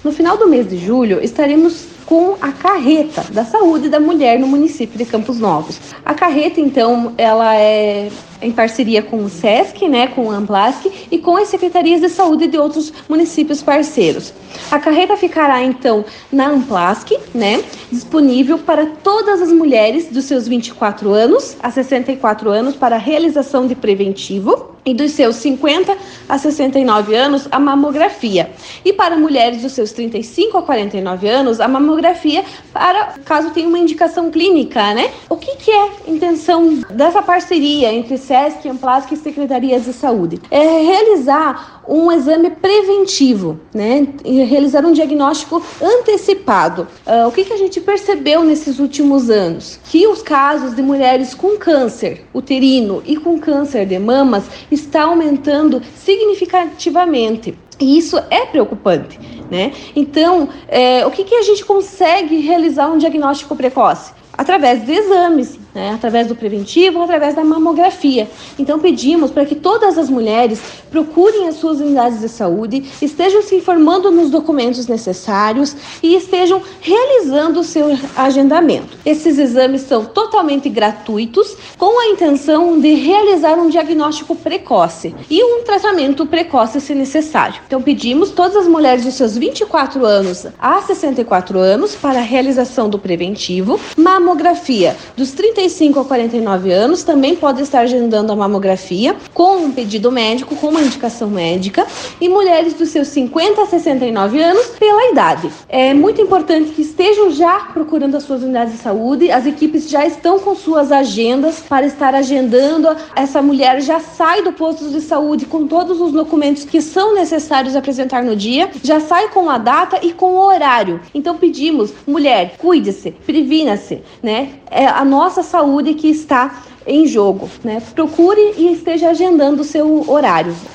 No final do mês de julho, estaremos com a carreta da saúde da mulher no município de Campos Novos. A carreta, então, ela é em parceria com o SESC, né, com o Amplasc e com as secretarias de saúde de outros municípios parceiros. A carreta ficará, então, na Amplasc, né, disponível para todas as mulheres dos seus 24 anos a 64 anos para a realização de preventivo e dos seus 50 a 69 anos a mamografia. E para mulheres dos seus 35 a 49 anos, a mamografia para caso tenha uma indicação clínica, né? O que é a intenção dessa parceria entre SESC, Amplasc e Secretarias de Saúde? É realizar um exame preventivo, né? E realizar um diagnóstico antecipado. O que a gente percebeu nesses últimos anos? Que os casos de mulheres com câncer uterino e com câncer de mamas está aumentando significativamente. E isso é preocupante, né? Então, o que a gente consegue realizar um diagnóstico precoce? Através de exames, né? Através do preventivo, através da mamografia. Então pedimos para que todas as mulheres procurem as suas unidades de saúde, estejam se informando nos documentos necessários e estejam realizando o seu agendamento. Esses exames são totalmente gratuitos, com a intenção de realizar um diagnóstico precoce e um tratamento precoce se necessário. Então pedimos todas as mulheres dos seus 24 anos a 64 anos para a realização do preventivo. Mamografia dos 35 a 49 anos também pode estar agendando a mamografia com um pedido médico, com uma indicação médica, e mulheres dos seus 50 a 69 anos pela idade. É muito importante que estejam já procurando as suas unidades de saúde, as equipes já estão com suas agendas para estar agendando. Essa mulher já sai do posto de saúde com todos os documentos que são necessários apresentar no dia, já sai com a data e com o horário. Então pedimos, mulher, cuide-se, previna-se, né? É a nossa saúde que está em jogo, né? Procure e esteja agendando o seu horário.